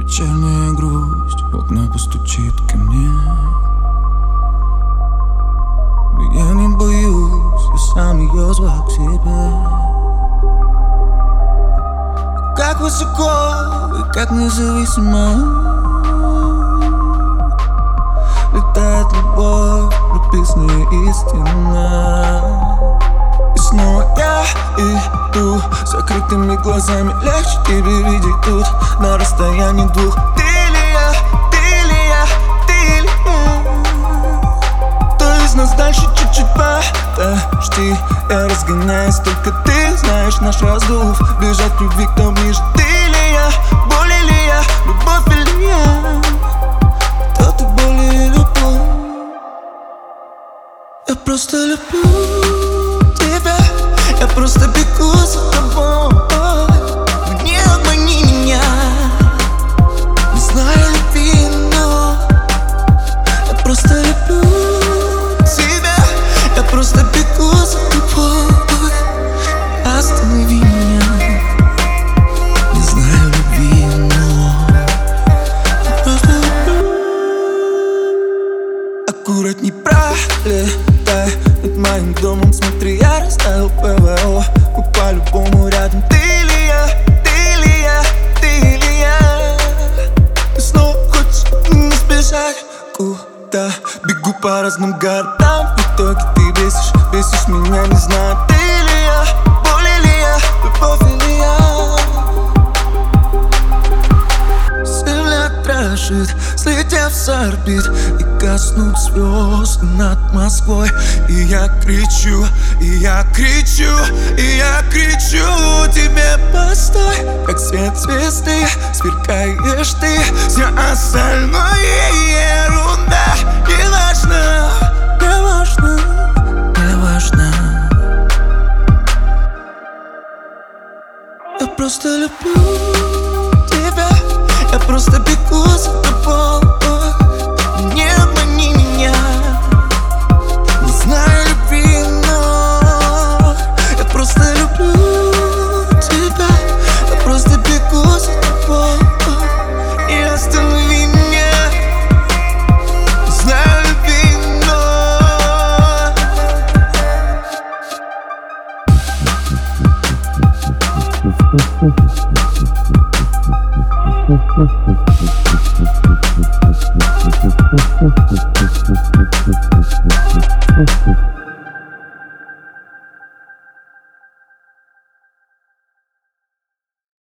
Печальная грусть в окна постучит ко мне. Но я не боюсь, я сам ее звал к себе. Как высоко и как независимо летает любовь, прописанная истина. И снова я иду с закрытыми глазами. Легче тебе видеть тут на расстоянии двух. Ты ли я, ты ли я, ты ли я? Кто из нас дальше чуть-чуть подожди. Я разгоняюсь, только ты знаешь наш раздув. Бежать к любви, кто ближе. Ты ли я, боль ли я, любовь или я? Кто ты, боль или любовь? Я просто люблю тебя, я просто бегу за тобой. Не обмани меня, не знаю любви, но я просто люблю тебя, я просто бегу за тобой. Останови меня, не знаю любви, но я просто люблю. Аккуратней пролетай над моим домом, смотри, я расставил ПВО. Мы по-любому рядом. Ты ли я, ты ли я, ты ли я? Ты снова хочешь не сбежать? Куда? Бегу по разным городам. В итоге ты бесишь меня, не знаю. Ты ли я, боль ли я, любовь или я? Земля дрожит, слетев с орбит, и коснут звезд над Москвой. И я кричу, и я кричу, и я кричу тебе: постой, как свет звезды, сверкаешь ты. Все остальное ерунда, не важно, не важно, не важно. Я просто люблю тебя, я просто бегу за тобой. Не обмани меня, не знаю любви, но я просто люблю тебя, я просто бегу за тобой. И останови меня, не знаю любви, но